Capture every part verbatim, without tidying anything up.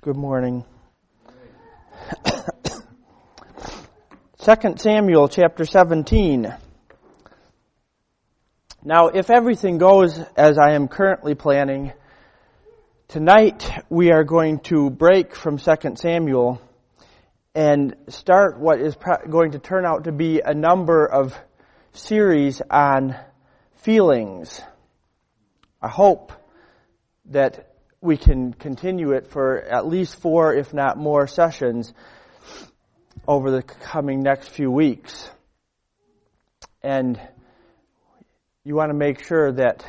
Good morning. Second Samuel chapter seventeen. Now, if everything goes as I am currently planning, tonight we are going to break from Second Samuel and start what is going to turn out to be a number of series on feelings. I hope that we can continue it for at least four, if not more, sessions over the coming next few weeks. And you want to make sure that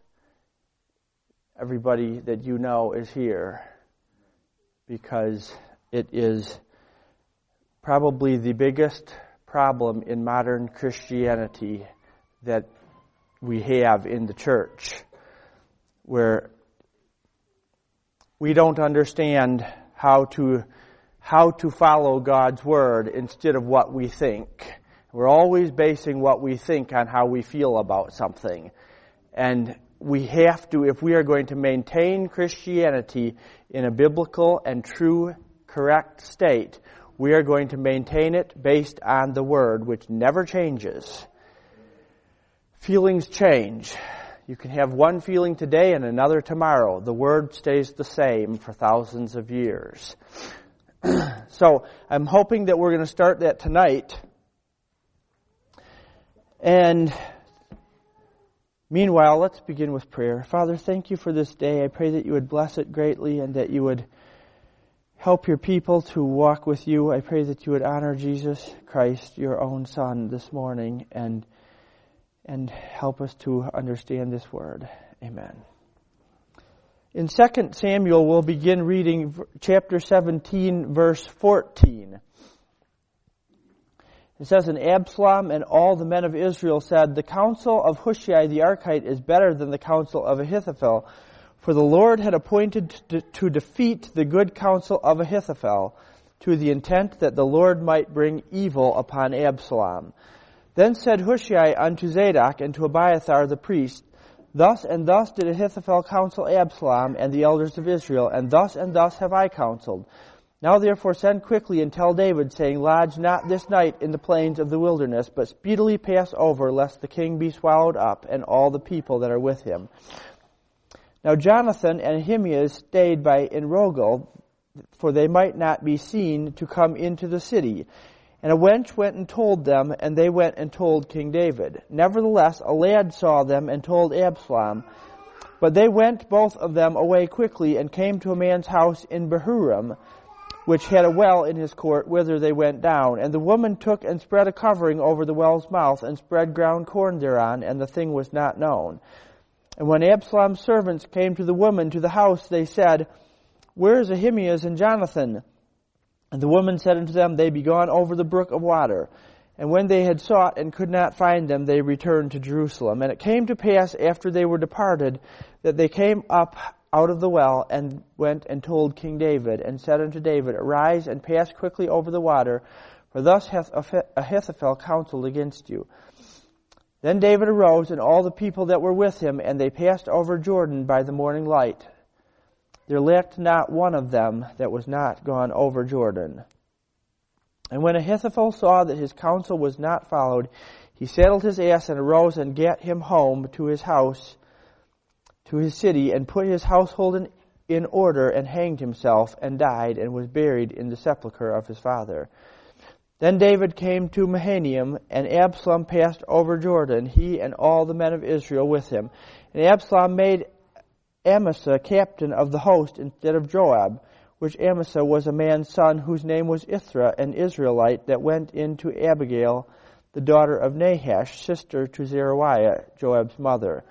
everybody that you know is here, because it is probably the biggest problem in modern Christianity that we have in the church, where we don't understand how to how to follow God's Word instead of what we think. We're always basing what we think on how we feel about something. And we have to, if we are going to maintain Christianity in a biblical and true, correct state, we are going to maintain it based on the Word, which never changes. Feelings change. You can have one feeling today and another tomorrow. The Word stays the same for thousands of years. So I'm hoping that we're going to start that tonight. And meanwhile, let's begin with prayer. Father, thank you for this day. I pray that you would bless it greatly and that you would help your people to walk with you. I pray that you would honor Jesus Christ, your own Son, this morning, and and help us to understand this word. Amen. In Second Samuel, we'll begin reading chapter seventeen, verse fourteen. It says, "And Absalom and all the men of Israel said, The counsel of Hushai the Archite is better than the counsel of Ahithophel, for the Lord had appointed to, to defeat the good counsel of Ahithophel, to the intent that the Lord might bring evil upon Absalom. Then said Hushai unto Zadok and to Abiathar the priest, Thus and thus did Ahithophel counsel Absalom and the elders of Israel, and thus and thus have I counseled. Now therefore send quickly and tell David, saying, Lodge not this night in the plains of the wilderness, but speedily pass over, lest the king be swallowed up, and all the people that are with him. Now Jonathan and Ahimaaz stayed by Enrogel, for they might not be seen to come into the city. And a wench went and told them, and they went and told King David. Nevertheless, a lad saw them and told Absalom. But they went both of them away quickly, and came to a man's house in Bahurim, which had a well in his court, whither they went down. And the woman took and spread a covering over the well's mouth, and spread ground corn thereon, and the thing was not known. And when Absalom's servants came to the woman to the house, they said, Where is Ahimaaz and Jonathan? And the woman said unto them, They be gone over the brook of water. And when they had sought and could not find them, they returned to Jerusalem. And it came to pass, after they were departed, that they came up out of the well, and went and told King David, and said unto David, Arise and pass quickly over the water, for thus hath Ahithophel counseled against you. Then David arose, and all the people that were with him, and they passed over Jordan by the morning light. There lacked not one of them that was not gone over Jordan. And when Ahithophel saw that his counsel was not followed, he saddled his ass and arose and gat him home to his house, to his city, and put his household in, in order, and hanged himself, and died, and was buried in the sepulchre of his father. Then David came to Mahanaim, and Absalom passed over Jordan, he and all the men of Israel with him. And Absalom made Amasa captain of the host instead of Joab, which Amasa was a man's son whose name was Ithra, an Israelite, that went in to Abigail, the daughter of Nahash, sister to Zeruiah, Joab's mother.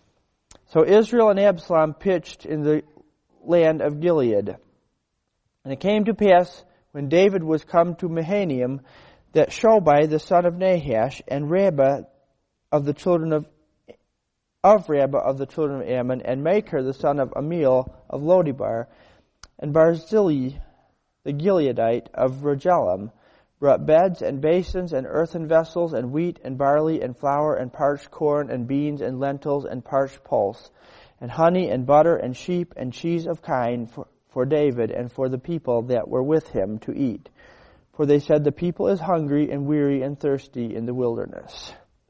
So Israel and Absalom pitched in the land of Gilead. And it came to pass, when David was come to Mahanaim, that Shobai the son of Nahash, and Rabbah of the children of of Rabbah of the children of Ammon, and Machir the son of Amiel of Lodibar, and Barzillai the Gileadite of Rogelim, brought beds and basins and earthen vessels and wheat and barley and flour and parched corn and beans and lentils and parched pulse, and honey and butter and sheep and cheese of kine for, for David and for the people that were with him to eat. For they said, the people is hungry and weary and thirsty in the wilderness.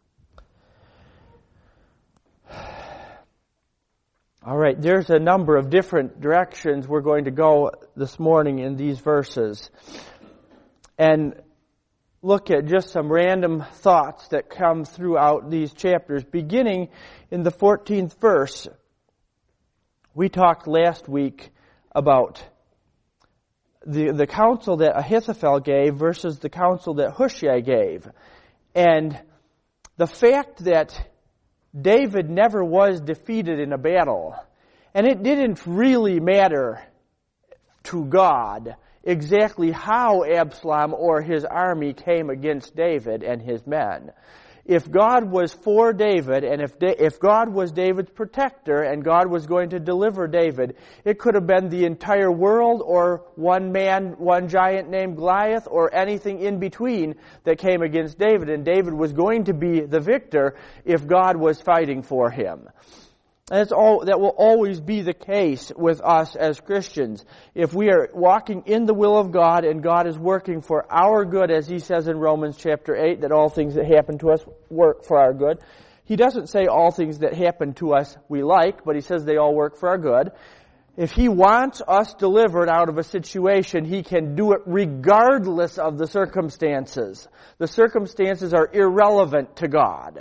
All right, there's a number of different directions we're going to go this morning in these verses. And look at just some random thoughts that come throughout these chapters. Beginning in the fourteenth verse, we talked last week about the, the counsel that Ahithophel gave versus the counsel that Hushai gave. And the fact that David never was defeated in a battle, and it didn't really matter to God exactly how Absalom or his army came against David and his men. If God was for David, and if da- if God was David's protector, and God was going to deliver David, it could have been the entire world, or one man, one giant named Goliath, or anything in between that came against David, and David was going to be the victor if God was fighting for him. And it's all, that will always be the case with us as Christians. If we are walking in the will of God and God is working for our good, as He says in Romans chapter eight, that all things that happen to us work for our good. He doesn't say all things that happen to us we like, but He says they all work for our good. If He wants us delivered out of a situation, He can do it regardless of the circumstances. The circumstances are irrelevant to God.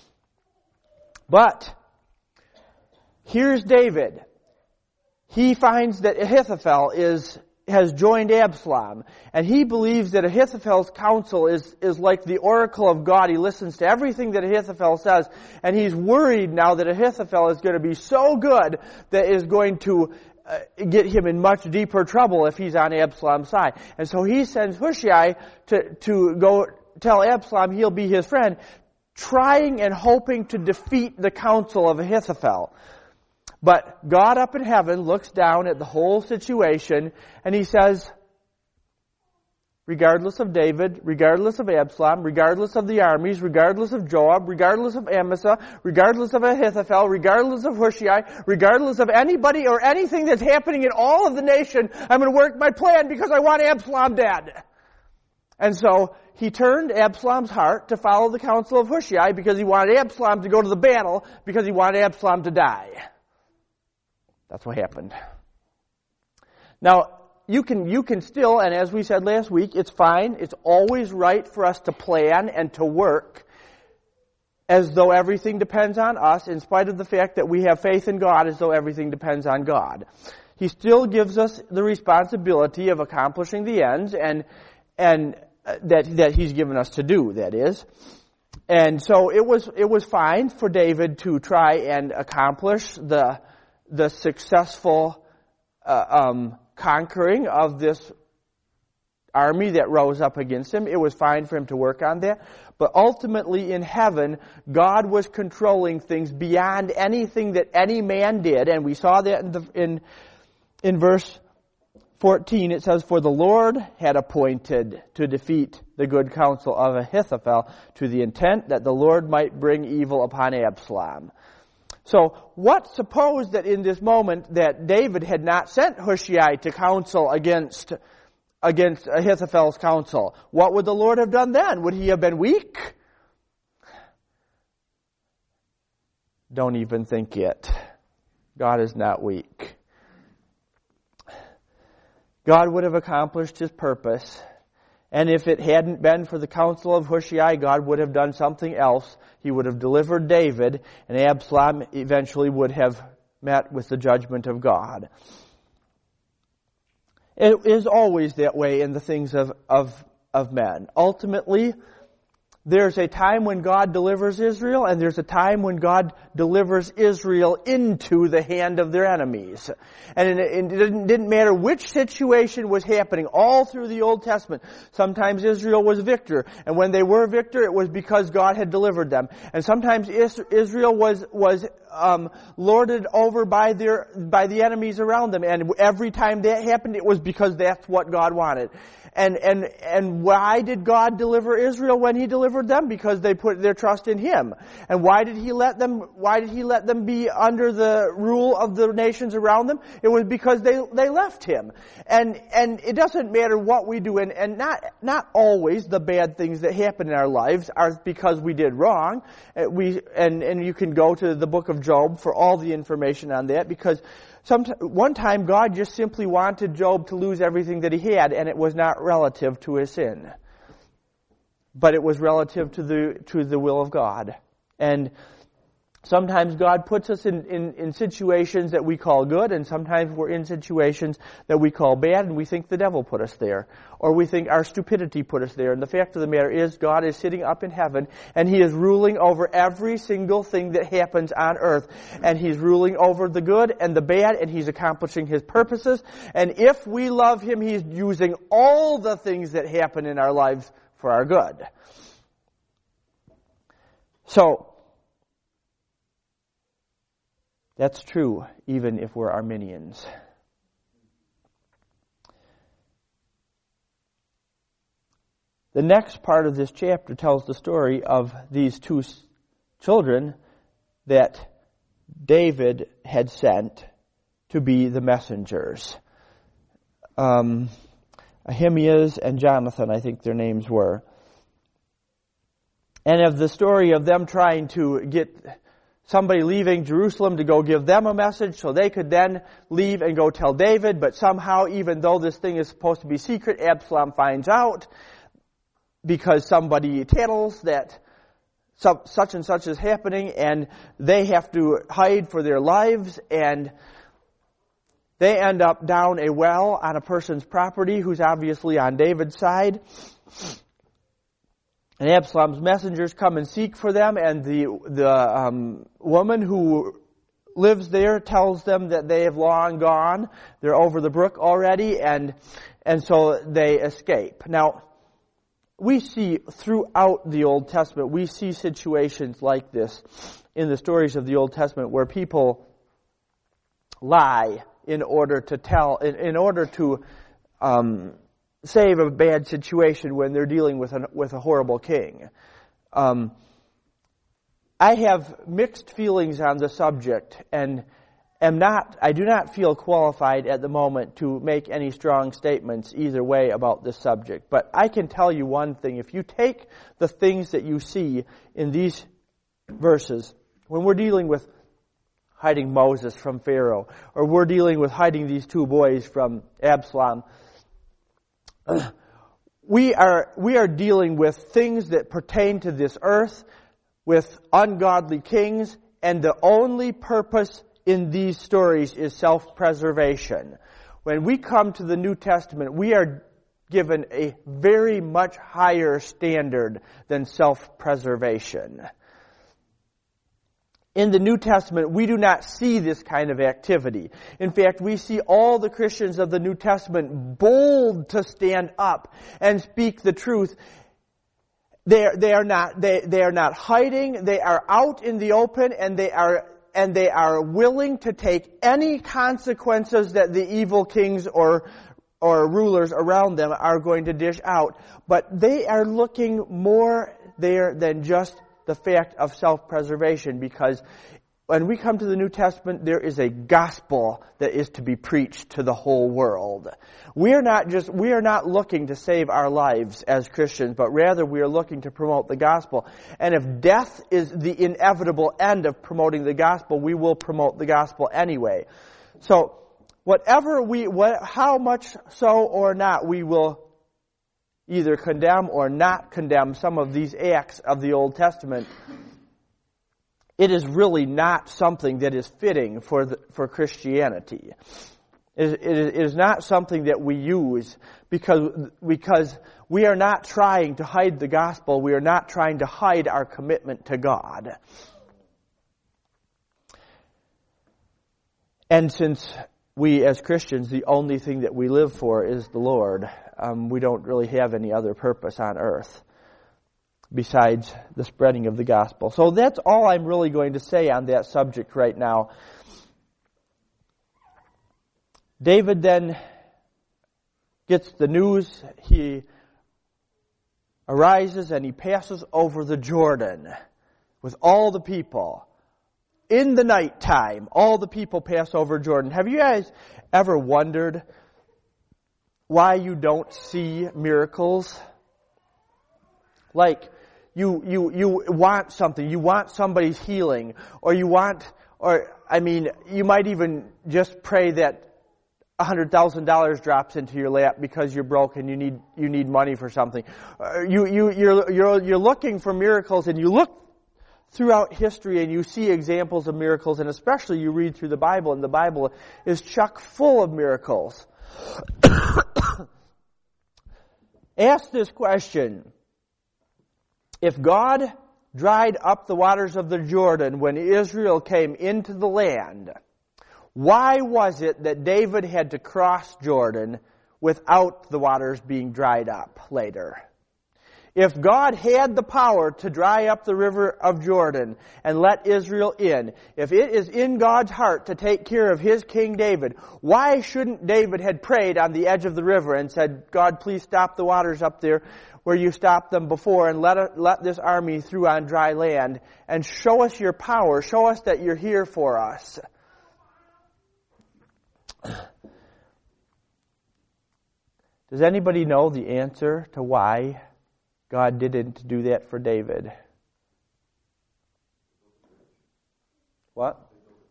But here's David. He finds that Ahithophel is has joined Absalom, and he believes that Ahithophel's counsel is, is like the oracle of God. He listens to everything that Ahithophel says, and he's worried now that Ahithophel is going to be so good that is going to uh, get him in much deeper trouble if he's on Absalom's side. And so he sends Hushai to, to go tell Absalom he'll be his friend, trying and hoping to defeat the counsel of Ahithophel. But God up in heaven looks down at the whole situation, and He says, regardless of David, regardless of Absalom, regardless of the armies, regardless of Joab, regardless of Amasa, regardless of Ahithophel, regardless of Hushai, regardless of anybody or anything that's happening in all of the nation, I'm going to work my plan because I want Absalom dead. And so he turned Absalom's heart to follow the counsel of Hushai because he wanted Absalom to go to the battle because he wanted Absalom to die. That's what happened. Now, you can you can still, and as we said last week, it's fine. It's always right for us to plan and to work as though everything depends on us, in spite of the fact that we have faith in God, as though everything depends on God. He still gives us the responsibility of accomplishing the ends, and and that that He's given us to do, that is. And so it was it was fine for David to try and accomplish the the successful uh, um, conquering of this army that rose up against him. It was fine for him to work on that. But ultimately in heaven, God was controlling things beyond anything that any man did. And we saw that in, the, in, in verse fourteen. It says, for the Lord had appointed to defeat the good counsel of Ahithophel to the intent that the Lord might bring evil upon Absalom. So, what suppose that in this moment that David had not sent Hushai to counsel against, against Ahithophel's counsel? What would the Lord have done then? Would He have been weak? Don't even think it. God is not weak. God would have accomplished His purpose. And if it hadn't been for the counsel of Hushai, God would have done something else. He would have delivered David, and Absalom eventually would have met with the judgment of God. It is always that way in the things of, of, of men. Ultimately, there's a time when God delivers Israel, and there's a time when God delivers Israel into the hand of their enemies. And it didn't, didn't matter which situation was happening all through the Old Testament. Sometimes Israel was victor, and when they were victor, it was because God had delivered them. And sometimes Israel was was um, lorded over by their by the enemies around them, and every time that happened, it was because that's what God wanted. And and and why did God deliver Israel when He delivered delivered them? Because they put their trust in Him. And why did He let them, why did He let them be under the rule of the nations around them? It was because they, they left Him. And, and it doesn't matter what we do, and, and not, not always the bad things that happen in our lives are because we did wrong. Uh, We, and, and you can go to the book of Job for all the information on that, because Some, one time God just simply wanted Job to lose everything that he had, and it was not relative to his sin. But it was relative to the to the will of God. And sometimes God puts us in, in, in situations that we call good, and sometimes we're in situations that we call bad, and we think the devil put us there. Or we think our stupidity put us there. And the fact of the matter is, God is sitting up in heaven, and He is ruling over every single thing that happens on earth. And He's ruling over the good and the bad, and He's accomplishing His purposes. And if we love Him, He's using all the things that happen in our lives for our good. So, that's true even if we're Arminians. The next part of this chapter tells the story of these two children that David had sent to be the messengers. Um, Ahimaaz and Jonathan, I think their names were. And of the story of them trying to get somebody leaving Jerusalem to go give them a message so they could then leave and go tell David, but somehow, even though this thing is supposed to be secret, Absalom finds out because somebody tattles that such and such is happening, and they have to hide for their lives, and they end up down a well on a person's property who's obviously on David's side. And Absalom's messengers come and seek for them, and the the um, woman who lives there tells them that they have long gone. They're over the brook already, and and so they escape. Now, we see throughout the Old Testament, we see situations like this in the stories of the Old Testament where people lie in order to tell, in, in order to um, save a bad situation when they're dealing with, an, with a horrible king. Um, I have mixed feelings on the subject, and am not, I do not feel qualified at the moment to make any strong statements either way about this subject. But I can tell you one thing. If you take the things that you see in these verses, when we're dealing with hiding Moses from Pharaoh, or we're dealing with hiding these two boys from Absalom, we are, we are dealing with things that pertain to this earth, with ungodly kings, and the only purpose in these stories is self-preservation. When we come to the New Testament, we are given a very much higher standard than self-preservation. In the New Testament, we do not see this kind of activity. In fact, we see all the Christians of the New Testament bold to stand up and speak the truth. They are, they are not, they, they are not hiding. They are out in the open, and they are And they are willing to take any consequences that the evil kings or or rulers around them are going to dish out. But they are looking more there than just the fact of self-preservation, because when we come to the New Testament, there is a gospel that is to be preached to the whole world. We are not just, we are not looking to save our lives as Christians, but rather we are looking to promote the gospel. And if death is the inevitable end of promoting the gospel, we will promote the gospel anyway. So, whatever we, what, how much so or not, we will either condemn or not condemn some of these acts of the Old Testament. It is really not something that is fitting for the, for Christianity. It, it, it is not something that we use because, because we are not trying to hide the gospel. We are not trying to hide our commitment to God. And since we as Christians, the only thing that we live for is the Lord, um, we don't really have any other purpose on earth besides the spreading of the gospel. So that's all I'm really going to say on that subject right now. David then gets the news. He arises and he passes over the Jordan with all the people. In the nighttime, all the people pass over Jordan. Have you guys ever wondered why you don't see miracles? Like, you, you, you want something, you want somebody's healing, or you want, or, I mean, you might even just pray that one hundred thousand dollars drops into your lap because you're broke and you need, you need money for something. Uh, you, you, you're, you're, you're looking for miracles, and you look throughout history and you see examples of miracles, and especially you read through the Bible, and the Bible is chock full of miracles. Ask this question. If God dried up the waters of the Jordan when Israel came into the land, why was it that David had to cross Jordan without the waters being dried up later? If God had the power to dry up the river of Jordan and let Israel in, if it is in God's heart to take care of His King David, why shouldn't David had prayed on the edge of the river and said, God, please stop the waters up there where you stopped them before, and let, let this army through on dry land, and show us your power, show us that you're here for us. Does anybody know the answer to why God didn't do that for David? What?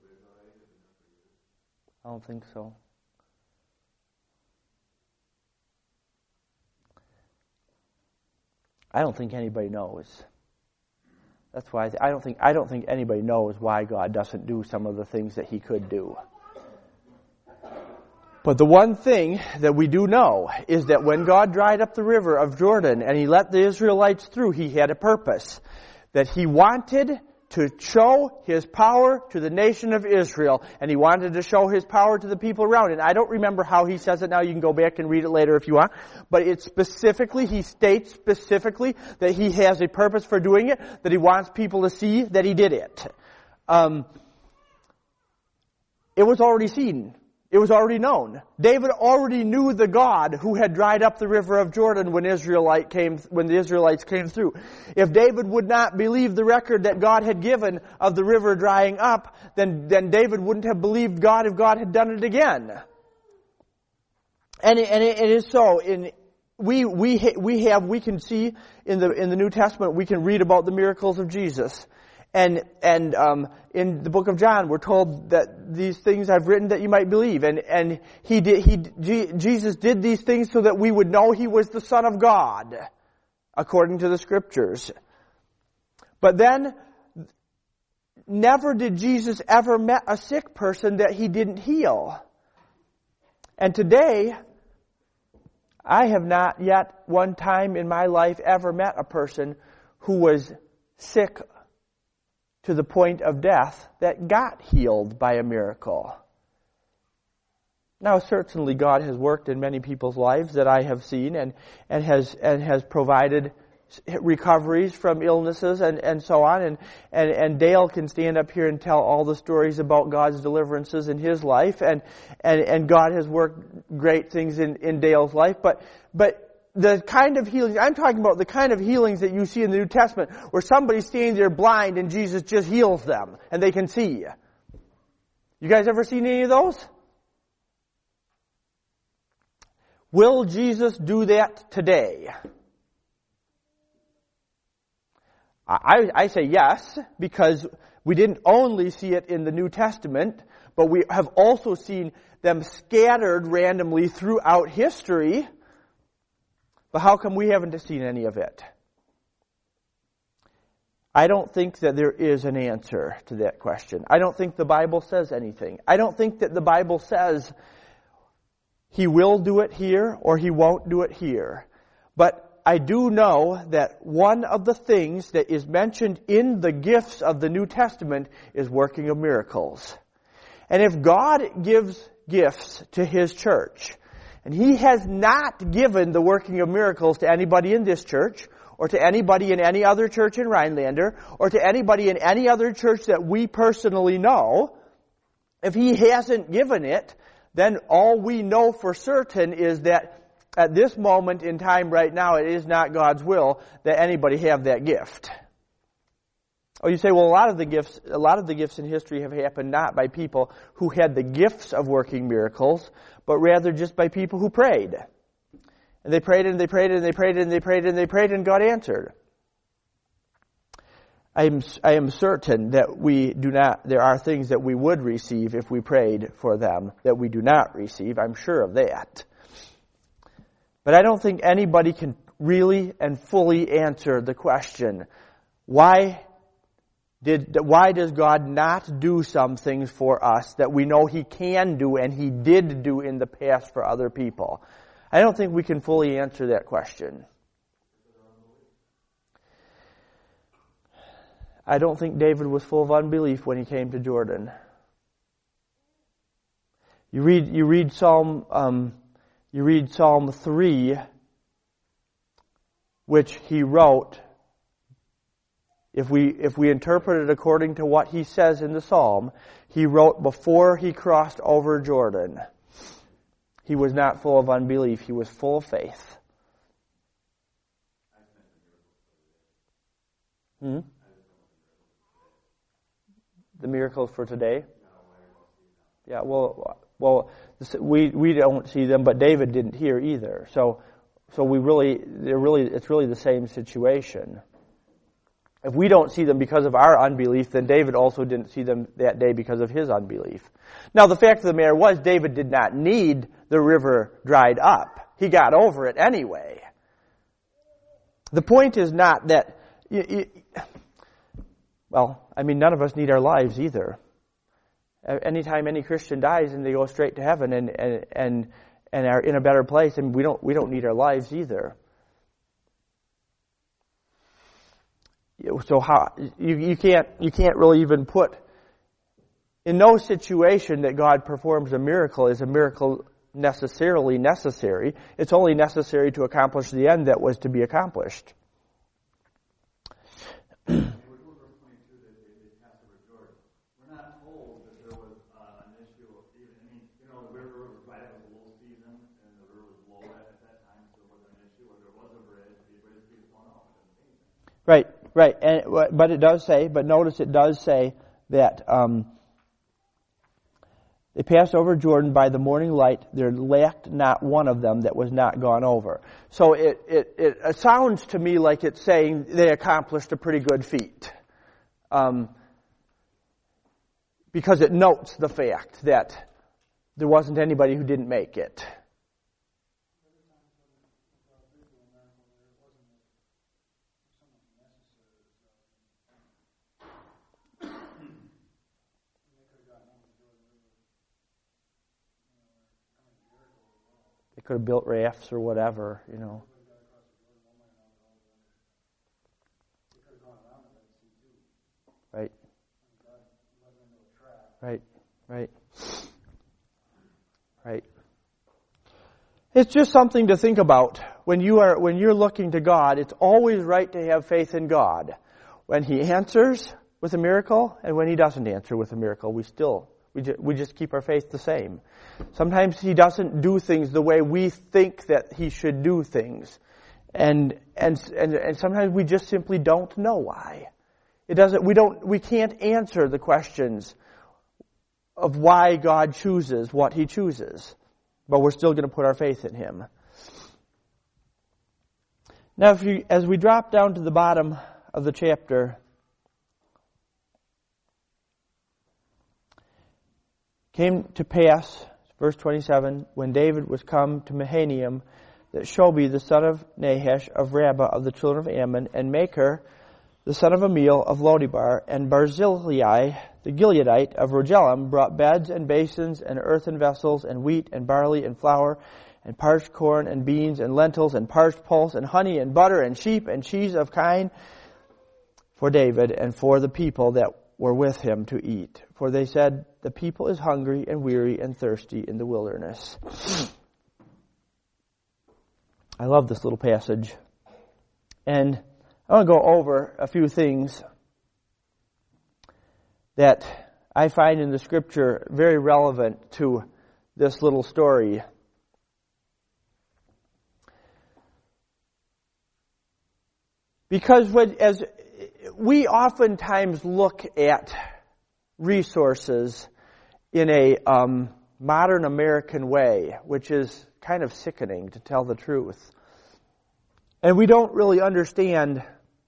I don't think so. I don't think anybody knows. That's why I, th- I don't think I don't think anybody knows why God doesn't do some of the things that He could do. But the one thing that we do know is that when God dried up the river of Jordan and He let the Israelites through, He had a purpose. That He wanted to show His power to the nation of Israel, and He wanted to show His power to the people around. And I don't remember how He says it now. You can go back and read it later if you want. But it's specifically, He states specifically that He has a purpose for doing it, that He wants people to see that He did it. Um, it was already seen. It was already known. David already knew the God who had dried up the river of Jordan when Israelite came, when the Israelites came through. If David would not believe the record that God had given of the river drying up, then, then David wouldn't have believed God if God had done it again. And it, and it, it is so. In we we we have we can see in the in the New Testament, we can read about the miracles of Jesus. And and um, in the book of John, we're told that these things I've written that you might believe. And and he did he G, Jesus did these things so that we would know He was the Son of God, according to the Scriptures. But then, never did Jesus ever met a sick person that He didn't heal. And today, I have not yet one time in my life ever met a person who was sick to the point of death that got healed by a miracle. Now, certainly God has worked in many people's lives that I have seen, and, and has and has provided recoveries from illnesses and, and so on. And, and, and Dale can stand up here and tell all the stories about God's deliverances in his life, and, and, and God has worked great things in, in Dale's life. But but the kind of healings, I'm talking about the kind of healings that you see in the New Testament, where somebody's standing there blind and Jesus just heals them and they can see. You guys ever seen any of those? Will Jesus do that today? I, I say yes, because we didn't only see it in the New Testament, but we have also seen them scattered randomly throughout history. But how come we haven't seen any of it? I don't think that there is an answer to that question. I don't think the Bible says anything. I don't think that the Bible says He will do it here or He won't do it here. But I do know that one of the things that is mentioned in the gifts of the New Testament is working of miracles. And if God gives gifts to His church, and He has not given the working of miracles to anybody in this church, or to anybody in any other church in Rhinelander, or to anybody in any other church that we personally know, if He hasn't given it, then all we know for certain is that at this moment in time right now, it is not God's will that anybody have that gift. Oh, you say, well, a lot of the gifts, a lot of the gifts in history have happened not by people who had the gifts of working miracles, but rather just by people who prayed. And they prayed and they prayed and they prayed and they prayed and they prayed and God answered. I am, I am certain that we do not, there are things that we would receive if we prayed for them that we do not receive. I'm sure of that. But I don't think anybody can really and fully answer the question, why Did, why does God not do some things for us that we know He can do and He did do in the past for other people? I don't think we can fully answer that question. I don't think David was full of unbelief when he came to Jordan. You read, you read Psalm, um, you read Psalm three, which he wrote. If we, if we interpret it according to what he says in the Psalm, he wrote before he crossed over Jordan. He was not full of unbelief. He was full of faith. Hmm? The miracles for today? Yeah, well, well, we, we don't see them, but David didn't hear either. So, so we really, they're really, it's really the same situation. If we don't see them because of our unbelief, then David also didn't see them that day because of his unbelief. Now, the fact of the matter was, David did not need the river dried up. He got over it anyway. The point is not that, you, you, well, I mean, none of us need our lives either. Anytime any Christian dies and they go straight to heaven and and and, and are in a better place, and we don't we don't need our lives either. So how you you can't you can't really even put in no situation that God performs a miracle is a miracle necessarily necessary. It's only necessary to accomplish the end that was to be accomplished. Right, right, and but it does say, but notice it does say that um, they passed over Jordan by the morning light. There lacked not one of them that was not gone over. So it it, it sounds to me like it's saying they accomplished a pretty good feat, um, because it notes the fact that there wasn't anybody who didn't make it. Could have built rafts or whatever, you know. Right. Right. Right. Right. It's just something to think about. When you are when you're looking to God, it's always right to have faith in God. When He answers with a miracle and when He doesn't answer with a miracle, we still we just, we just keep our faith the same. Sometimes He doesn't do things the way we think that He should do things. And, and, and, and sometimes we just simply don't know why. It doesn't, we don't, we can't answer the questions of why God chooses what He chooses. But we're still going to put our faith in Him. Now, if you, as we drop down to the bottom of the chapter, came to pass, verse twenty-seven, when David was come to Mahanaim, that Shobi, the son of Nahash of Rabbah of the children of Ammon, and Machir, the son of Amiel of Lodibar, and Barzillai, the Gileadite of Rogelim, brought beds and basins and earthen vessels and wheat and barley and flour and parched corn and beans and lentils and parched pulse and honey and butter and sheep and cheese of kine for David and for the people that were with him to eat. For they said, the people is hungry and weary and thirsty in the wilderness. I love this little passage. And I want to go over a few things that I find in the Scripture very relevant to this little story. Because when, as we oftentimes look at resources in a um, modern American way, which is kind of sickening, to tell the truth. And we don't really understand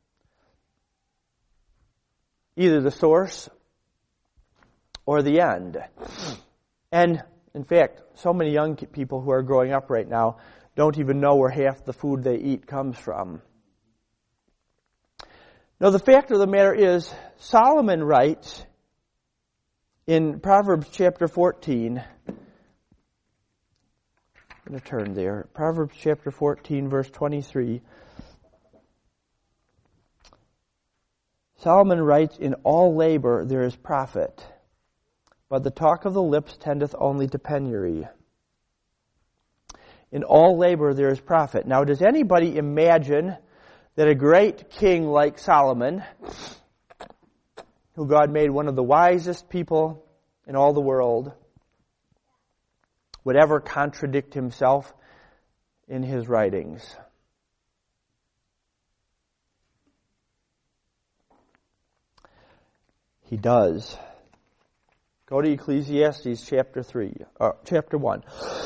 either the source or the end. And, in fact, so many young people who are growing up right now don't even know where half the food they eat comes from. Now, the fact of the matter is, Solomon writes in Proverbs chapter fourteen, I'm going to turn there. Proverbs chapter fourteen, verse twenty-three. Solomon writes, "In all labor there is profit, but the talk of the lips tendeth only to penury." In all labor there is profit. Now, does anybody imagine that a great king like Solomon, who God made one of the wisest people in all the world, would ever contradict himself in his writings? He does. Go to Ecclesiastes chapter three, uh, chapter one.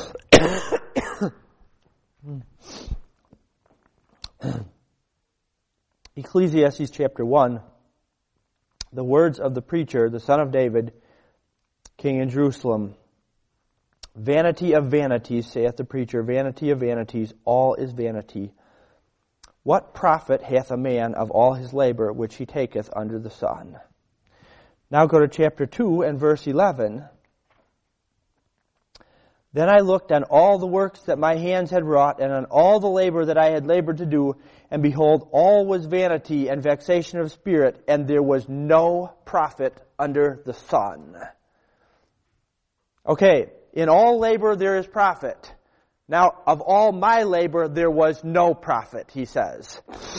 Ecclesiastes chapter one. The words of the preacher, the son of David, king in Jerusalem. "Vanity of vanities, saith the preacher, vanity of vanities, all is vanity. What profit hath a man of all his labor which he taketh under the sun?" Now go to chapter two and verse eleven. "Then I looked on all the works that my hands had wrought, and on all the labor that I had labored to do, and behold, all was vanity and vexation of spirit, and there was no profit under the sun." Okay, in all labor there is profit. Now, of all my labor there was no profit, he says.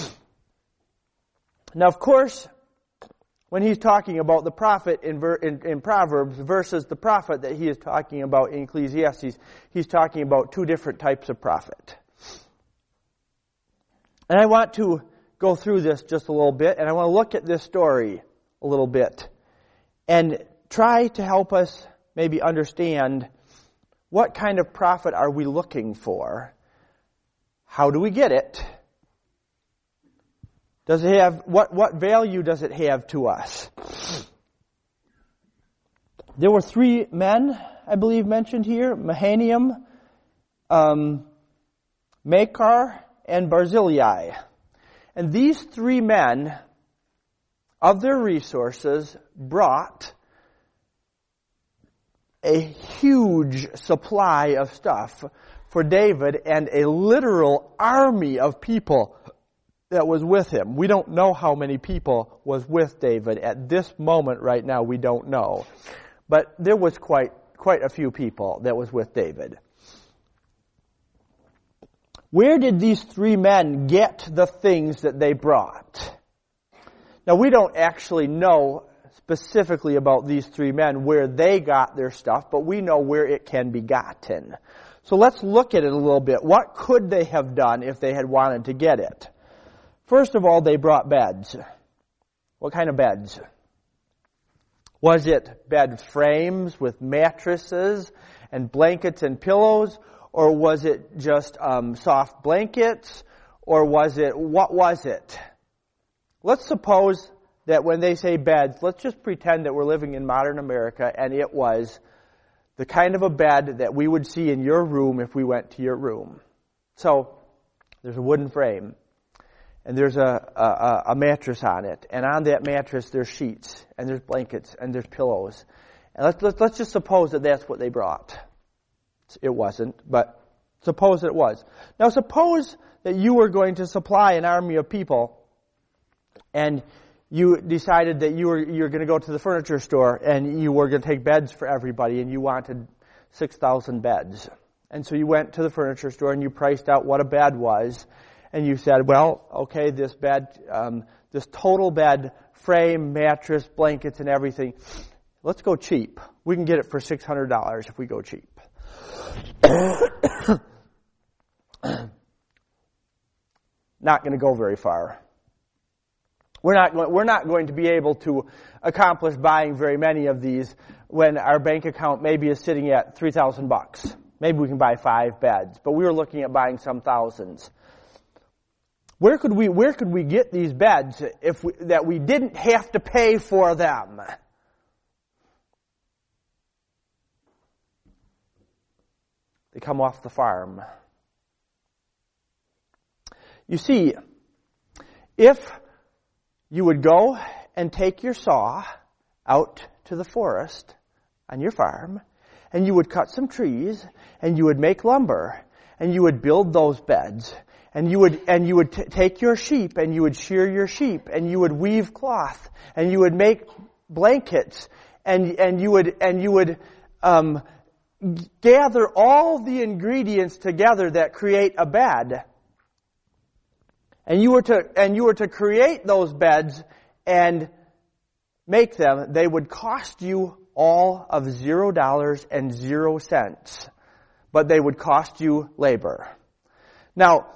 Now, of course, when he's talking about the profit in, in, in Proverbs versus the profit that he is talking about in Ecclesiastes, he's talking about two different types of profit. And I want to go through this just a little bit, and I want to look at this story a little bit and try to help us maybe understand what kind of profit are we looking for? How do we get it? Does it have, what, what value does it have to us? There were three men, I believe, mentioned here: Mahanaim, um, Makar, and Barzillai. And these three men, of their resources, brought a huge supply of stuff for David and a literal army of people that was with him. We don't know how many people was with David at this moment right now. We don't know. But there was quite quite a few people that was with David. Where did these three men get the things that they brought? Now, we don't actually know specifically about these three men where they got their stuff, but we know where it can be gotten. So let's look at it a little bit. What could they have done if they had wanted to get it? First of all, they brought beds. What kind of beds? Was it bed frames with mattresses and blankets and pillows? Or was it just um, soft blankets? Or was it, what was it? Let's suppose that when they say beds, let's just pretend that we're living in modern America and it was the kind of a bed that we would see in your room if we went to your room. So, there's a wooden frame. And there's a, a, a mattress on it. And on that mattress there's sheets. And there's blankets. And there's pillows. And let's, let's, let's just suppose that that's what they brought. It wasn't, but suppose it was. Now suppose that you were going to supply an army of people. And you decided that you were you're going to go to the furniture store. And you were going to take beds for everybody. And you wanted six thousand beds. And so you went to the furniture store and you priced out what a bed was. And you said, well, okay, this bed, um, this total bed, frame, mattress, blankets, and everything, let's go cheap. We can get it for six hundred dollars if we go cheap. Not going to go very far. We're not, we're not going to be able to accomplish buying very many of these when our bank account maybe is sitting at three thousand bucks. Maybe we can buy five beds, but we were looking at buying some thousands. Where could we, where could we get these beds if we, that we didn't have to pay for them? They come off the farm. You see, if you would go and take your saw out to the forest on your farm, and you would cut some trees, and you would make lumber, and you would build those beds, and you would and you would t- take your sheep, and you would shear your sheep, and you would weave cloth, and you would make blankets, and and you would and you would um, gather all the ingredients together that create a bed. And you were to, and you were to create those beds and make them, they would cost you all of zero dollars and zero cents. But they would cost you labor. Now,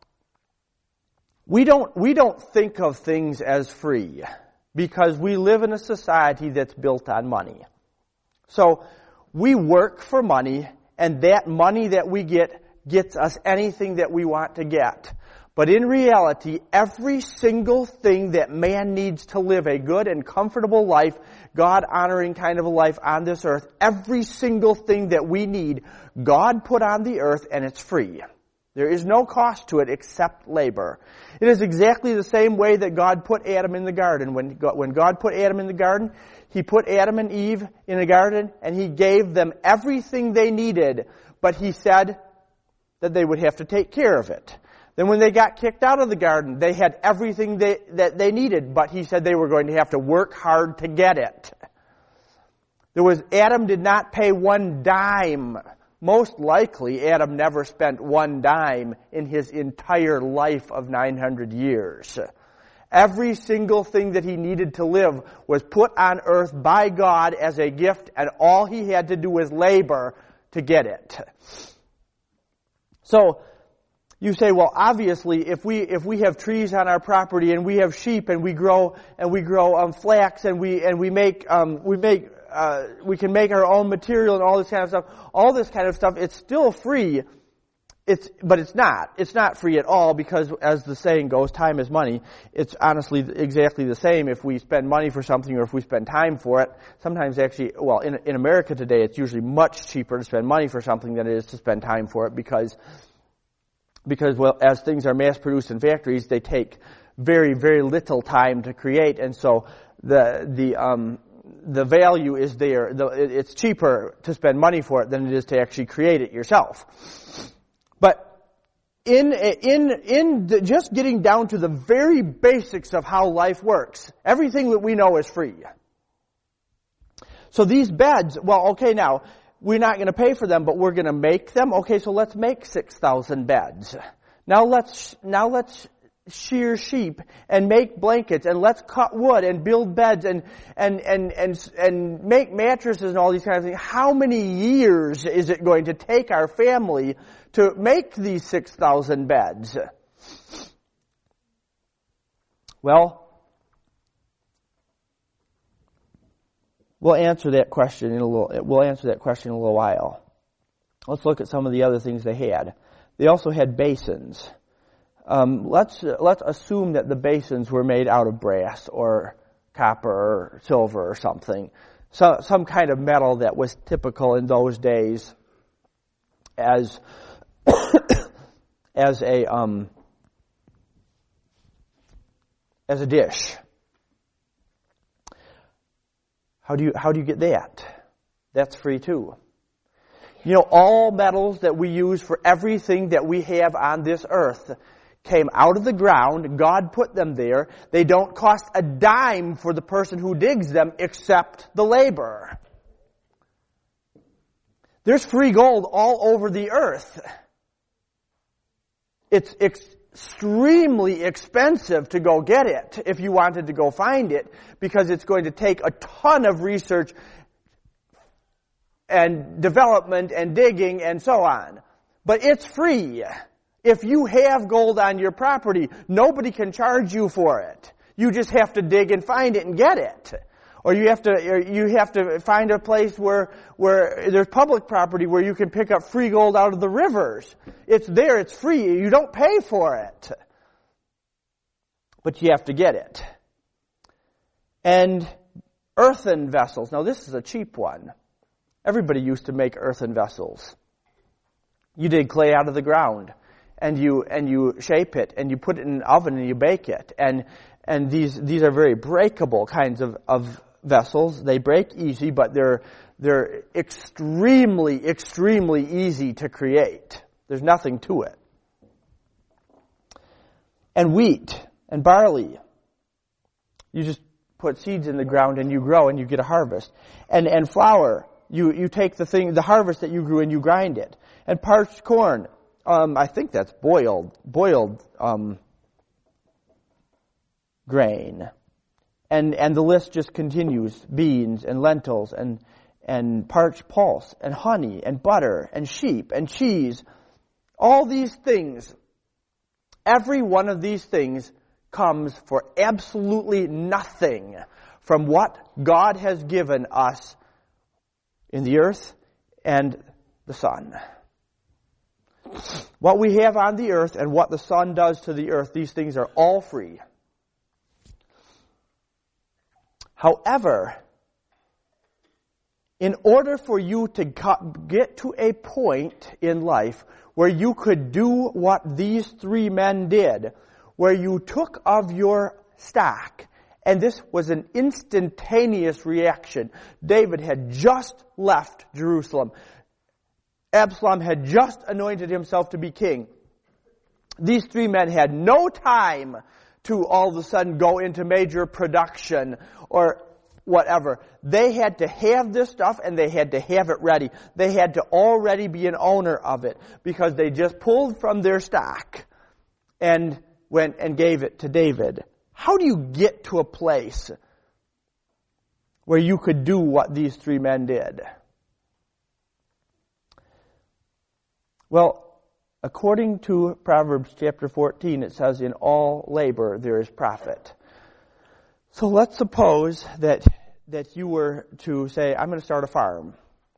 we don't, we don't think of things as free because we live in a society that's built on money. So, we work for money, and that money that we get gets us anything that we want to get. But in reality, every single thing that man needs to live a good and comfortable life, God-honoring kind of a life on this earth, every single thing that we need, God put on the earth, and it's free. There is no cost to it except labor. It is exactly the same way that God put Adam in the garden. When God, when God put Adam in the garden, He put Adam and Eve in the garden, and He gave them everything they needed, but He said that they would have to take care of it. Then when they got kicked out of the garden, they had everything they, that they needed, but He said they were going to have to work hard to get it. There was, Adam did not pay one dime. Most likely, Adam never spent one dime in his entire life of nine hundred years. Every single thing that he needed to live was put on earth by God as a gift, and all he had to do was labor to get it. So, you say, well, obviously, if we if we have trees on our property and we have sheep and we grow and we grow um, flax and we and we make um, we make uh, we can make our own material and all this kind of stuff, all this kind of stuff, it's still free. It's but it's not. It's not free at all because, as the saying goes, time is money. It's honestly exactly the same if we spend money for something or if we spend time for it. Sometimes, actually, well, in in America today, it's usually much cheaper to spend money for something than it is to spend time for it because. Because, well, as things are mass-produced in factories, they take very, very little time to create, and so the the um, the value is there. The, it's cheaper to spend money for it than it is to actually create it yourself. But in in in the, just getting down to the very basics of how life works, everything that we know is free. So these beds, well, okay, now. We're not going to pay for them, but we're going to make them. Okay, so let's make six thousand beds. Now let's, now let's shear sheep and make blankets and let's cut wood and build beds and, and, and, and, and make mattresses and all these kinds of things. How many years is it going to take our family to make these six thousand beds? Well, We'll answer that question in a little. We'll answer that question in a little while. Let's look at some of the other things they had. They also had basins. Um, let's let's assume that the basins were made out of brass or copper or silver or something, so some kind of metal that was typical in those days as as a um, as a dish. How do you, how do you get that? That's free too. You know, all metals that we use for everything that we have on this earth came out of the ground. God put them there. They don't cost a dime for the person who digs them except the labor. There's free gold all over the earth. It's extremely expensive to go get it if you wanted to go find it because it's going to take a ton of research and development and digging and so on. But it's free. If you have gold on your property, nobody can charge you for it. You just have to dig and find it and get it. Or you have to, or you have to find a place where, where there's public property where you can pick up free gold out of the rivers. It's there, it's free. You don't pay for it. But you have to get it. And earthen vessels. Now this is a cheap one. Everybody used to make earthen vessels. You dig clay out of the ground, and you and you shape it, and you put it in an oven, and you bake it. And and these these are very breakable kinds of, of vessels. They break easy, but they're they're extremely extremely easy to create. There's nothing to it. And wheat and barley. You just put seeds in the ground, and you grow, and you get a harvest. And and flour. You you take the thing, the harvest that you grew, and you grind it. And parched corn, um, I think that's boiled, boiled um, grain, and and the list just continues: beans and lentils and and parched pulse and honey and butter and sheep and cheese. All these things, every one of these things comes for absolutely nothing from what God has given us in the earth and the sun. What we have on the earth and what the sun does to the earth, these things are all free. However, in order for you to get to a point in life where you could do what these three men did, where you took of your stock, and this was an instantaneous reaction. David had just left Jerusalem. Absalom had just anointed himself to be king. These three men had no time to all of a sudden go into major production or whatever. They had to have this stuff, and they had to have it ready. They had to already be an owner of it, because they just pulled from their stock and went and gave it to David. How do you get to a place where you could do what these three men did? Well, according to Proverbs chapter fourteen, it says, in all labor there is profit. So let's suppose that that you were to say, I'm going to start a farm.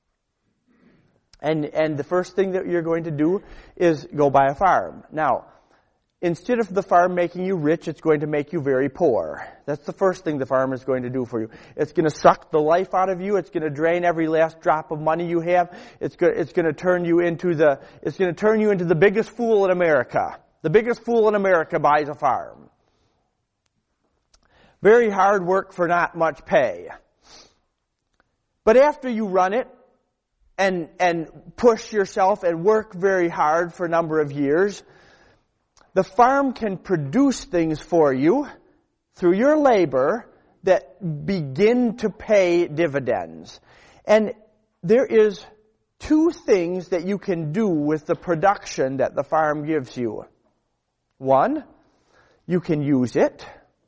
And and the first thing that you're going to do is go buy a farm. Now, instead of the farm making you rich, it's going to make you very poor. That's the first thing the farm is going to do for you. It's going to suck the life out of you. It's going to drain every last drop of money you have. It's going, it's going to turn you into the, it's going to turn you into the biggest fool in America. The biggest fool in America buys a farm. Very hard work for not much pay. But after you run it and, and push yourself and work very hard for a number of years, the farm can produce things for you through your labor that begin to pay dividends. And there is two things that you can do with the production that the farm gives you. One, you can use it.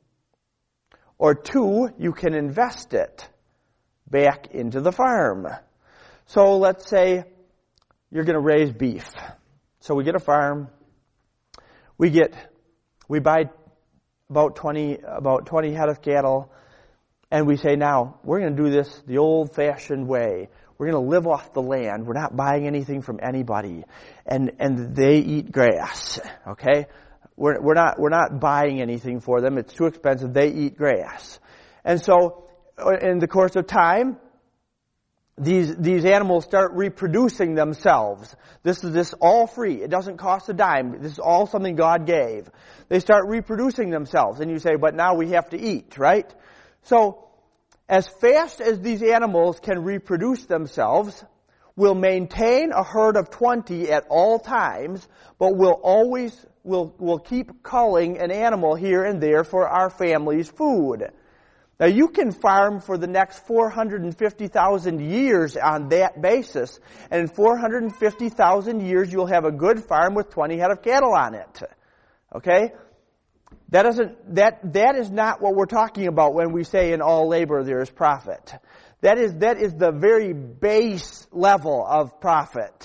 Or two, you can invest it back into the farm. So let's say you're going to raise beef. So we get a farm. We get, we buy about twenty, about twenty head of cattle, and we say, now, we're going to do this the old-fashioned way. We're going to live off the land. We're not buying anything from anybody. And, and they eat grass, okay? We're, we're not, we're not buying anything for them. It's too expensive. They eat grass. And so, in the course of time, These, these animals start reproducing themselves. This is this all free. It doesn't cost a dime. This is all something God gave. They start reproducing themselves. And you say, but now we have to eat, right? So, as fast as these animals can reproduce themselves, we'll maintain a herd of twenty at all times, but we'll always, we'll, we'll keep culling an animal here and there for our family's food. Now, you can farm for the next four hundred fifty thousand years on that basis. And in four hundred fifty thousand years, you'll have a good farm with twenty head of cattle on it. Okay? That isn't, that, that is not what we're talking about when we say in all labor there is profit. That is, that is the very base level of profit.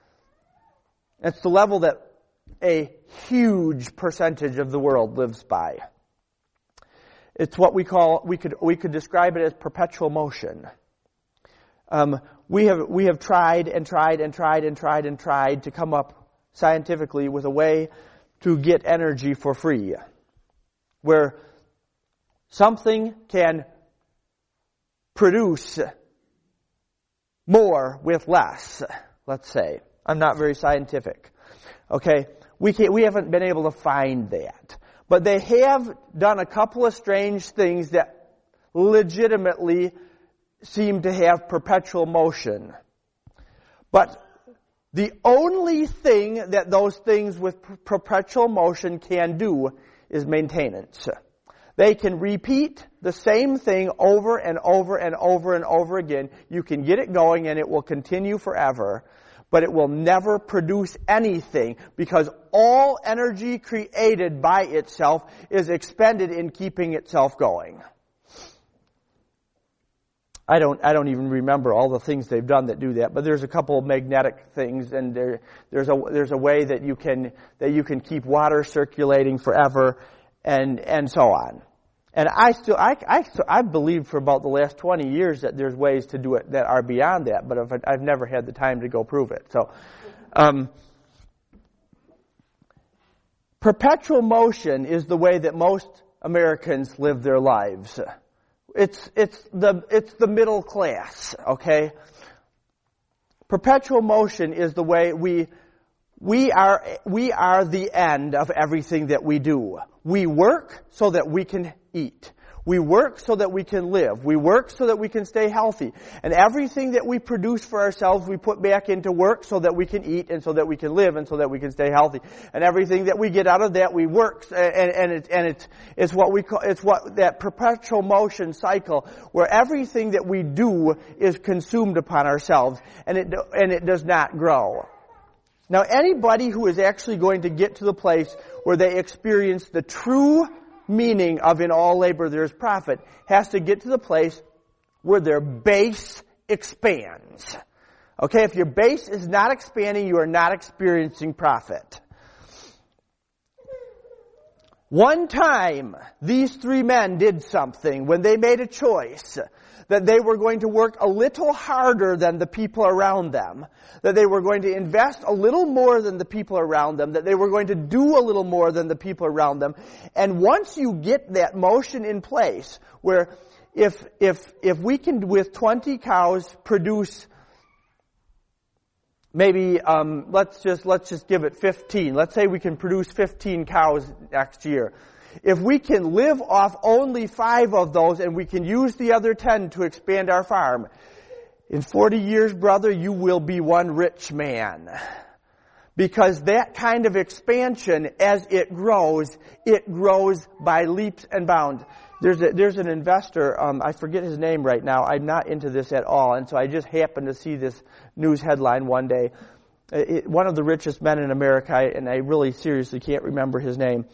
It's the level that a huge percentage of the world lives by. It's what we call, we could, we could describe it as perpetual motion. Um, we have, we have tried and tried and tried and tried and tried to come up scientifically with a way to get energy for free, where something can produce more with less, let's say. I'm not very scientific. Okay? We can't, we haven't been able to find that. But they have done a couple of strange things that legitimately seem to have perpetual motion. But the only thing that those things with perpetual motion can do is maintenance. They can repeat the same thing over and over and over and over again. You can get it going and it will continue forever, but it will never produce anything because all energy created by itself is expended in keeping itself going. I don't, I don't even remember all the things they've done that do that, but there's a couple of magnetic things, and there, there's a, there's a way that you can, that you can keep water circulating forever, and, and so on. And I still, I, I, I've believed for about the last twenty years that there's ways to do it that are beyond that, but I've, I've never had the time to go prove it. So, um, perpetual motion is the way that most Americans live their lives. It's, it's the, it's the middle class, okay? Perpetual motion is the way we, we are, we are the end of everything that we do. We work so that we can eat. We work so that we can live. We work so that we can stay healthy. And everything that we produce for ourselves, we put back into work so that we can eat and so that we can live and so that we can stay healthy. And everything that we get out of that, we work. And, and, it, and it's, it's what we call, it's what, that perpetual motion cycle where everything that we do is consumed upon ourselves and it, and it does not grow. Now, anybody who is actually going to get to the place where they experience the true meaning of in all labor there is profit has to get to the place where their base expands. Okay, if your base is not expanding, you are not experiencing profit. One time, these three men did something when they made a choice that they were going to work a little harder than the people around them, that they were going to invest a little more than the people around them, that they were going to do a little more than the people around them. And once you get that motion in place, where if, if, if we can with twenty cows produce maybe, um, let's just, let's just give it fifteen. Let's say we can produce fifteen cows next year. If we can live off only five of those and we can use the other ten to expand our farm, in forty years, brother, you will be one rich man. Because that kind of expansion, as it grows, it grows by leaps and bounds. There's a, there's an investor, um, I forget his name right now. I'm not into this at all, and so I just happened to see this news headline one day. It, one of the richest men in America, and I really seriously can't remember his name.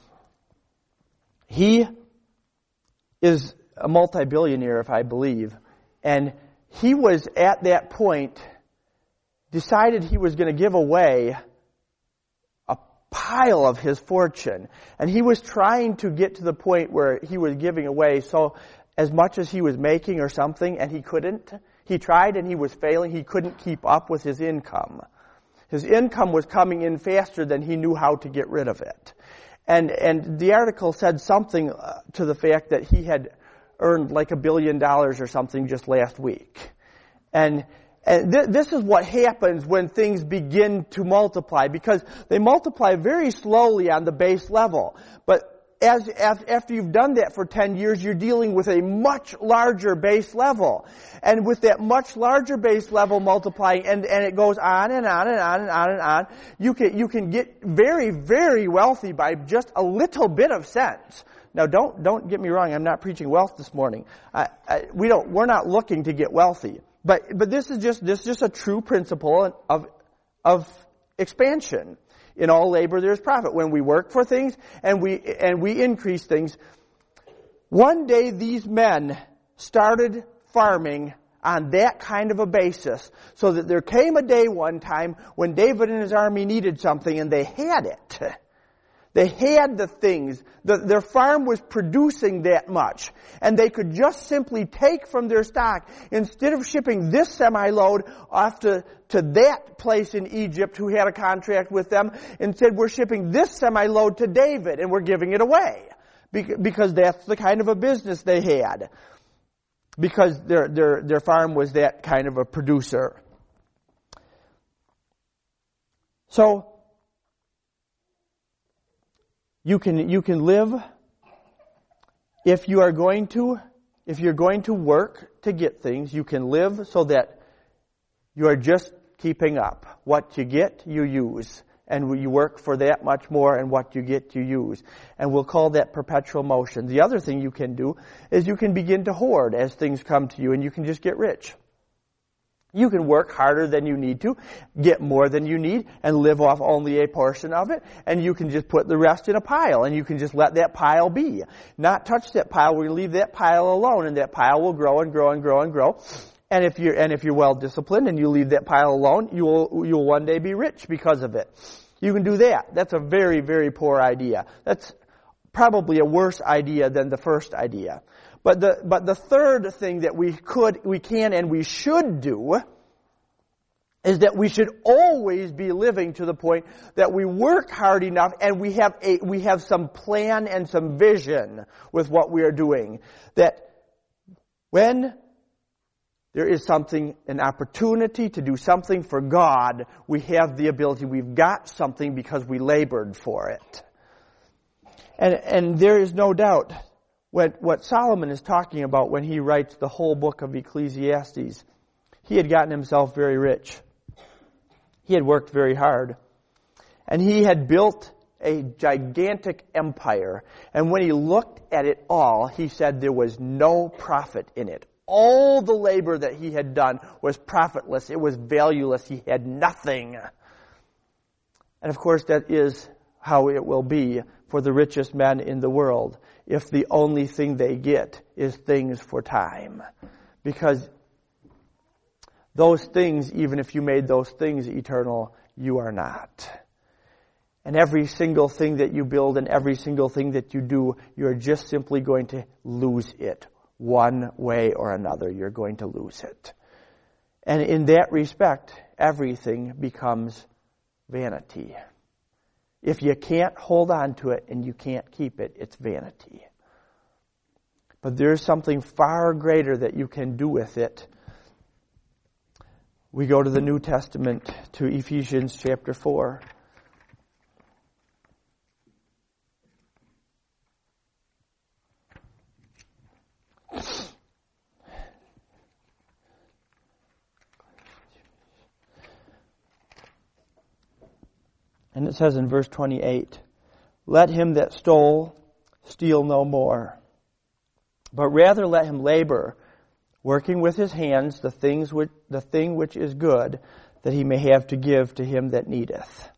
He is a multi-billionaire, if I believe, and he was at that point, decided he was going to give away a pile of his fortune, and he was trying to get to the point where he was giving away so as much as he was making or something, and he couldn't. He tried and he was failing. He couldn't keep up with his income. His income was coming in faster than he knew how to get rid of it. And and the article said something uh, to the fact that he had earned like a billion dollars or something just last week. And and th- this is what happens when things begin to multiply, because they multiply very slowly on the base level. But as, as after you've done that for ten years, you're dealing with a much larger base level. And with that much larger base level multiplying, and, and it goes on and on and on and on and on, you can, you can get very, very wealthy by just a little bit of sense. Now don't, don't get me wrong, I'm not preaching wealth this morning. I, I, we don't, we're not looking to get wealthy. But, but this is just, this is just a true principle of, of expansion. In all labor there is profit. When we work for things and we, and we increase things. One day these men started farming on that kind of a basis, so that there came a day one time when David and his army needed something and they had it. They had the things. The, their farm was producing that much. And they could just simply take from their stock, instead of shipping this semi-load off to, to that place in Egypt who had a contract with them, instead we're shipping this semi-load to David and we're giving it away. Because that's the kind of a business they had. Because their, their, their farm was that kind of a producer. So, You can, you can live, if you are going to, if you're going to work to get things, you can live so that you are just keeping up. What you get, you use. And you work for that much more, and what you get, you use. And we'll call that perpetual motion. The other thing you can do is you can begin to hoard as things come to you, and you can just get rich. You can work harder than you need to, get more than you need, and live off only a portion of it, and you can just put the rest in a pile, and you can just let that pile be. Not touch that pile, we leave that pile alone, and that pile will grow and grow and grow and grow. And if you're, and if you're well disciplined and you leave that pile alone, you'll, you'll one day be rich because of it. You can do that. That's a very, very poor idea. That's probably a worse idea than the first idea. But the, but the third thing that we could, we can and we should do is that we should always be living to the point that we work hard enough and we have a, we have some plan and some vision with what we are doing. That when there is something, an opportunity to do something for God, we have the ability, we've got something because we labored for it. And, and there is no doubt what, what Solomon is talking about when he writes the whole book of Ecclesiastes. He had gotten himself very rich. He had worked very hard. And he had built a gigantic empire. And when he looked at it all, he said there was no profit in it. All the labor that he had done was profitless. It was valueless. He had nothing. And of course, that is how it will be for the richest men in the world, if the only thing they get is things for time. Because those things, even if you made those things eternal, you are not. And every single thing that you build and every single thing that you do, you're just simply going to lose it. One way or another, you're going to lose it. And in that respect, everything becomes vanity. If you can't hold on to it and you can't keep it, it's vanity. But there's something far greater that you can do with it. We go to the New Testament, to Ephesians chapter four. And it says in verse twenty-eight, "Let him that stole steal no more, but rather let him labor, working with his hands the things which, the thing which is good, that he may have to give to him that needeth."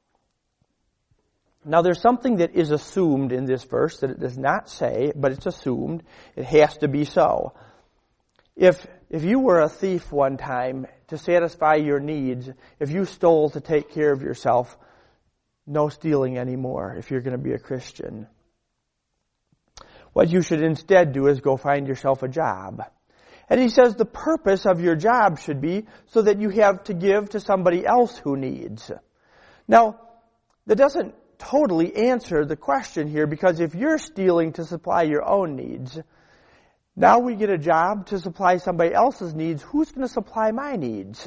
Now there's something that is assumed in this verse that it does not say, but it's assumed. It has to be so. If if you were a thief one time to satisfy your needs, if you stole to take care of yourself, no stealing anymore if you're going to be a Christian. What you should instead do is go find yourself a job. And he says the purpose of your job should be so that you have to give to somebody else who needs. Now, that doesn't totally answer the question here, because if you're stealing to supply your own needs, now we get a job to supply somebody else's needs. Who's going to supply my needs?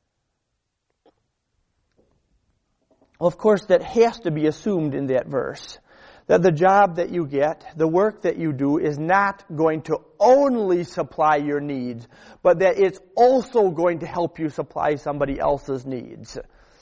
Well, of course, that has to be assumed in that verse. That the job that you get, the work that you do, is not going to only supply your needs, but that it's also going to help you supply somebody else's needs.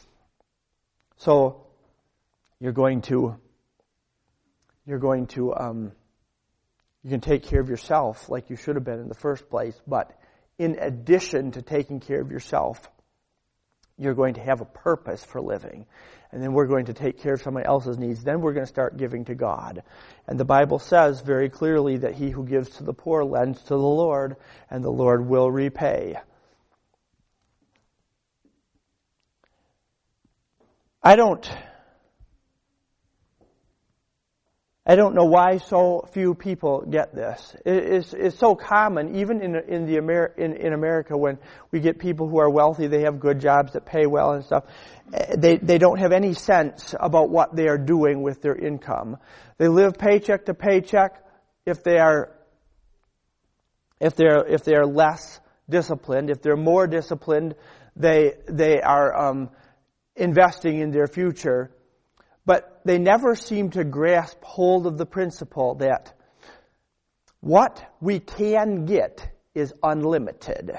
So, you're going to, you're going to, um, you can take care of yourself like you should have been in the first place, but in addition to taking care of yourself, you're going to have a purpose for living. And then we're going to take care of somebody else's needs. Then we're going to start giving to God. And the Bible says very clearly that he who gives to the poor lends to the Lord, and the Lord will repay. I don't, I don't know why so few people get this. It's, it's so common, even in in the Amer, in, in America, when we get people who are wealthy, they have good jobs that pay well and stuff. They they don't have any sense about what they are doing with their income. They live paycheck to paycheck. If they are if they're if they are less disciplined, if they're more disciplined, they they are um, investing in their future. But they never seem to grasp hold of the principle that what we can get is unlimited.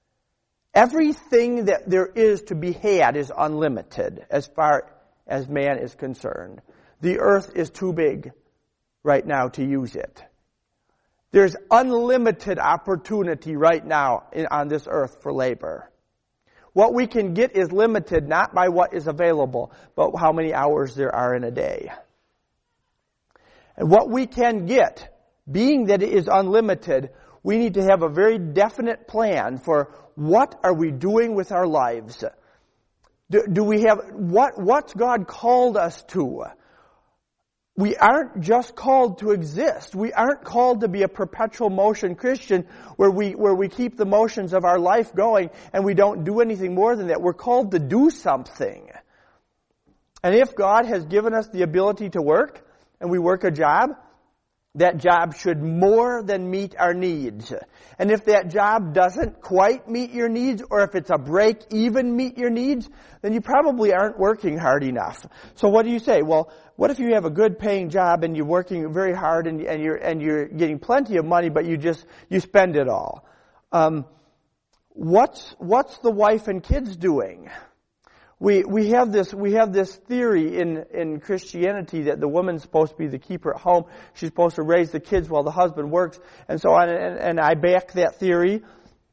Everything that there is to be had is unlimited as far as man is concerned. The earth is too big right now to use it. There's unlimited opportunity right now in, on this earth for labor. What we can get is limited not by what is available, but how many hours there are in a day. And what we can get, being that it is unlimited, we need to have a very definite plan for what are we doing with our lives. Do, do we have, what, what's God called us to? We aren't just called to exist. We aren't called to be a perpetual motion Christian where we where we keep the motions of our life going and we don't do anything more than that. We're called to do something. And if God has given us the ability to work and we work a job, that job should more than meet our needs. And if that job doesn't quite meet your needs, or if it's a break even meet your needs, then you probably aren't working hard enough. So what do you say? Well, what if you have a good paying job and you're working very hard and, and you're and you're getting plenty of money, but you just you spend it all? Um, what's what's the wife and kids doing? We we have this we have this theory in, in Christianity that the woman's supposed to be the keeper at home. She's supposed to raise the kids while the husband works, and so on. And, and I back that theory.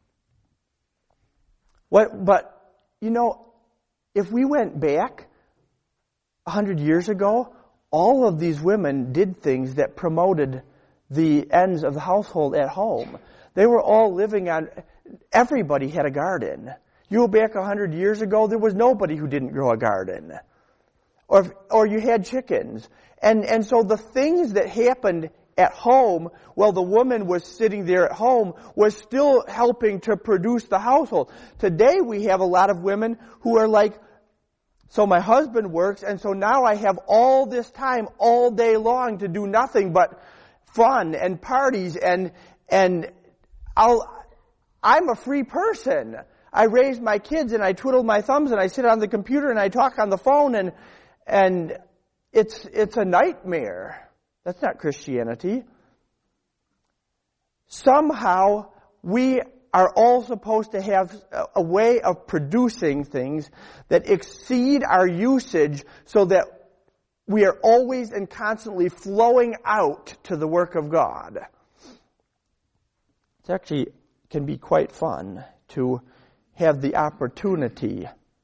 What? But you know, if we went back a hundred years ago, all of these women did things that promoted the ends of the household at home. They were all living on. Everybody had a garden. You go back a hundred years ago, there was nobody who didn't grow a garden. Or, or you had chickens. And, and so the things that happened at home while the woman was sitting there at home was still helping to produce the household. Today we have a lot of women who are like, so my husband works, and so now I have all this time all day long to do nothing but fun and parties and, and I'll, I'm a free person. I raise my kids and I twiddle my thumbs and I sit on the computer and I talk on the phone and and it's it's a nightmare. That's not Christianity. Somehow we are all supposed to have a way of producing things that exceed our usage so that we are always and constantly flowing out to the work of God. It actually can be quite fun to have the opportunity.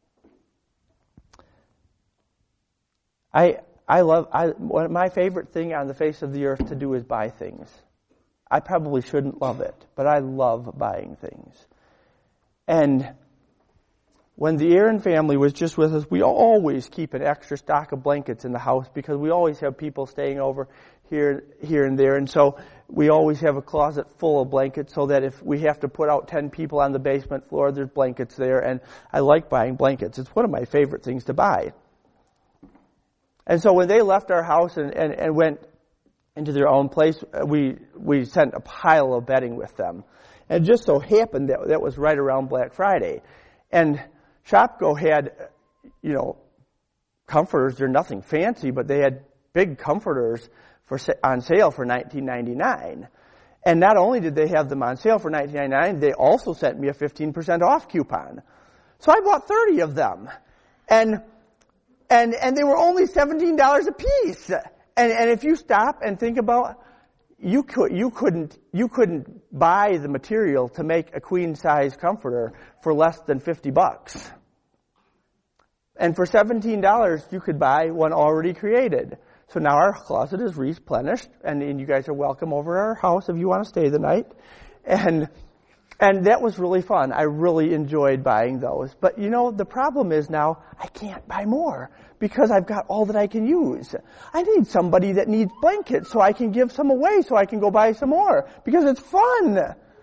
I I love I one of my favorite thing on the face of the earth to do is buy things. I probably shouldn't love it, but I love buying things. And when the Aaron family was just with us, we always keep an extra stock of blankets in the house because we always have people staying over here, here and there. And so we always have a closet full of blankets so that if we have to put out ten people on the basement floor, there's blankets there. And I like buying blankets. It's one of my favorite things to buy. And so when they left our house and, and, and went into their own place, we we sent a pile of bedding with them. And it just so happened that that was right around Black Friday. And Shopko had, you know, comforters. They're nothing fancy, but they had big comforters for on sale for nineteen ninety-nine. And not only did they have them on sale for nineteen ninety-nine, they also sent me a fifteen percent off coupon. So I bought thirty of them. And and and they were only seventeen dollars a piece. And and if you stop and think about, you could you couldn't you couldn't buy the material to make a queen size comforter for less than fifty bucks. And for seventeen dollars you could buy one already created. So now our closet is replenished, and, and you guys are welcome over at our house if you want to stay the night. And And that was really fun. I really enjoyed buying those. But you know, the problem is now I can't buy more because I've got all that I can use. I need somebody that needs blankets so I can give some away so I can go buy some more because it's fun.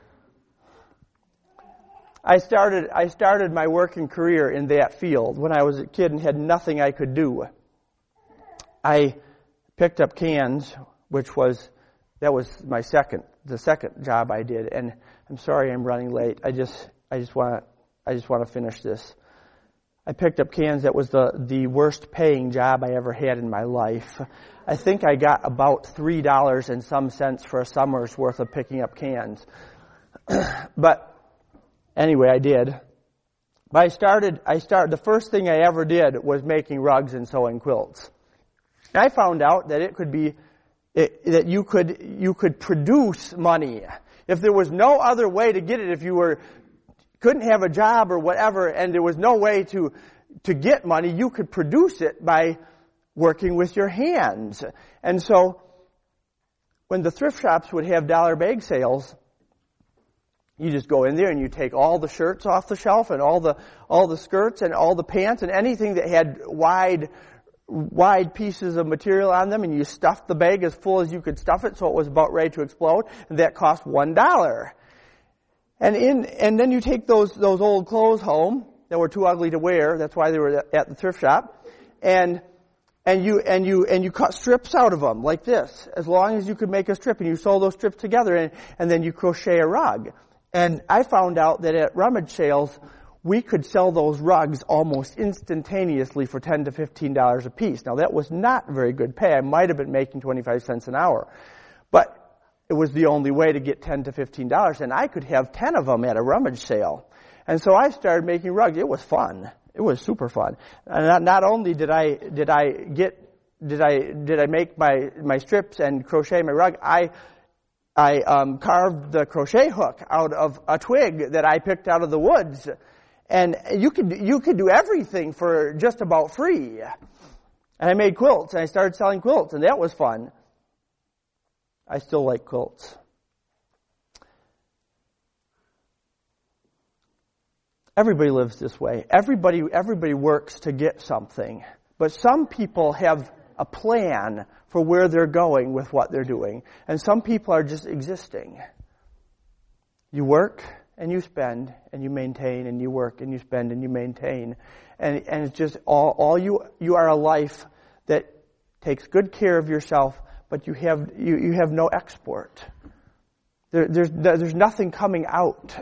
I started, I started my working career in that field when I was a kid and had nothing I could do. I picked up cans, which was, that was my second, the second job I did. And I'm sorry I'm running late. I just, I just want to, I just want to finish this. I picked up cans. That was the, the worst paying job I ever had in my life. I think I got about three dollars and some cents for a summer's worth of picking up cans. But anyway, I did. But I started, I started, the first thing I ever did was making rugs and sewing quilts. And I found out that it could be, it, that you could, you could produce money. If there was no other way to get it, if you were, couldn't have a job or whatever, and there was no way to, to get money, you could produce it by working with your hands. And so, when the thrift shops would have dollar bag sales, you just go in there and you take all the shirts off the shelf and all the, all the skirts and all the pants and anything that had wide, wide pieces of material on them, and you stuffed the bag as full as you could stuff it so it was about ready to explode, and that cost one dollar. And in, and then you take those, those old clothes home that were too ugly to wear, that's why they were at the thrift shop, and, and you, and you, and you cut strips out of them like this, as long as you could make a strip, and you sew those strips together, and, and then you crochet a rug. And I found out that at rummage sales, we could sell those rugs almost instantaneously for ten to fifteen dollars a piece. Now that was not very good pay. I might have been making twenty-five cents an hour. But it was the only way to get ten to fifteen dollars, and I could have ten of them at a rummage sale. And so I started making rugs. It was fun. It was super fun. And not, not only did I, did I get, did I, did I make my, my strips and crochet my rug, I, I um, carved the crochet hook out of a twig that I picked out of the woods. And you could, you could do everything for just about free. And I made quilts, and I started selling quilts, and that was fun. I still like quilts. Everybody lives this way. Everybody, everybody works to get something. But some people have a plan for where they're going with what they're doing. And some people are just existing. You work and you spend and you maintain, and you work and you spend and you maintain. And, and it's just all, all you, you are a life that takes good care of yourself, but you have, you, you have no export. There, there's, there's nothing coming out.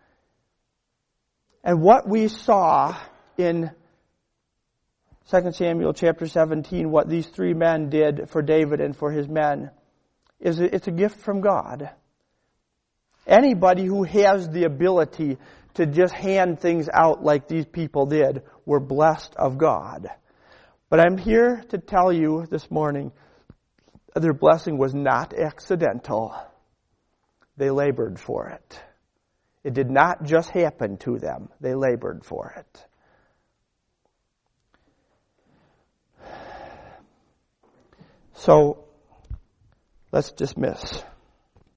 And what we saw in Second Samuel chapter seventeen, what these three men did for David and for his men, is it's a gift from God. Anybody who has the ability to just hand things out like these people did were blessed of God. But I'm here to tell you this morning, their blessing was not accidental. They labored for it. It did not just happen to them. They labored for it. So, let's dismiss.